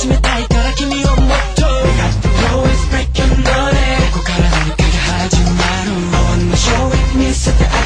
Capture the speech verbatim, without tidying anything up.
しめたいから君をもっと We got to always break your ここから何かが始まる I wanna show it 見せて